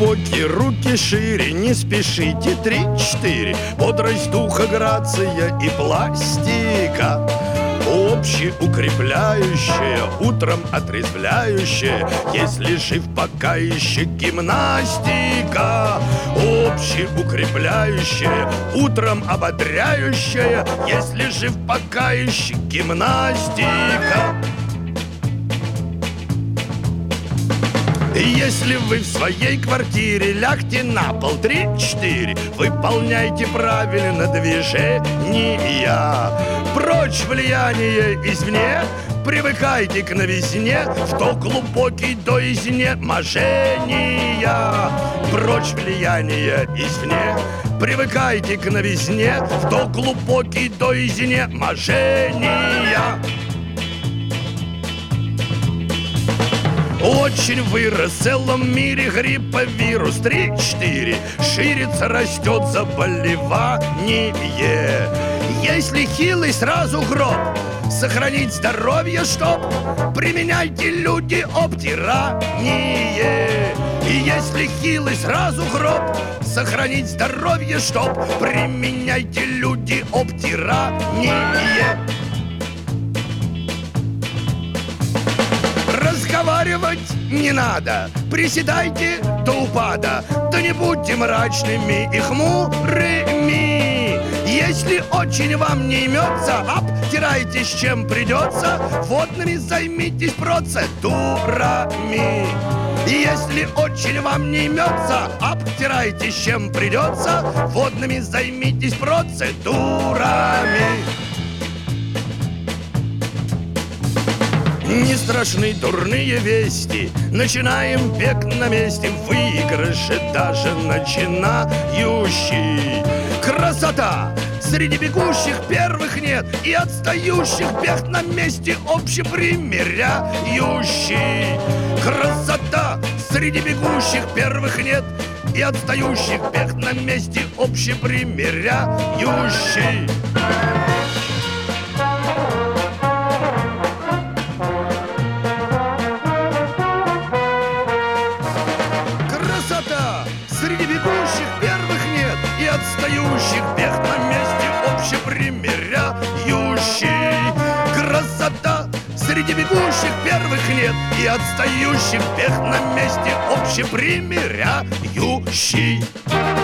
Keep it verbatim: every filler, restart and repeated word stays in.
глубокие, руки шире, не спешите, три-четыре. Бодрость духа, грация и пластика, общеукрепляющая, утром отрезвляющая, если жив пока еще гимнастика. Общеукрепляющая, утром ободряющая, если жив пока еще гимнастика. Если вы в своей квартире, лягте на пол, три-четыре. Выполняйте правильно движения. Прочь влияние извне, привыкайте к новизне, в то глубокий до изнеможения. Прочь влияние извне, привыкайте к новизне, в то глубокий до изнеможения. Очень вырос в целом мире грипповирус, три-четыре. Ширится, растет заболевание. Если хилый, сразу гроб. Сохранить здоровье, чтоб применяйте, люди, обтирание. И если хилый, сразу гроб. Сохранить здоровье, чтоб применяйте, люди, обтирание. Разговаривать не надо, приседайте до упада, да не будьте мрачными и хмурыми. Если очень вам не имется, обтирайтесь чем придется, водными займитесь процедурами. Если очень вам не имется, обтирайтесь чем придется, водными займитесь процедурами. Не страшны дурные вести, начинаем бег на месте, в выигрыше даже начинающий. Красота! Среди бегущих первых нет, и отстающих бег на месте общепримиряющий. Красота! Среди бегущих первых нет, и отстающих бег на месте общепримиряющий. Среди бегущих первых нет, и отстающих бег на месте общепримиряющий. Красота! Среди бегущих первых нет, и отстающих бег на месте общепримиряющий.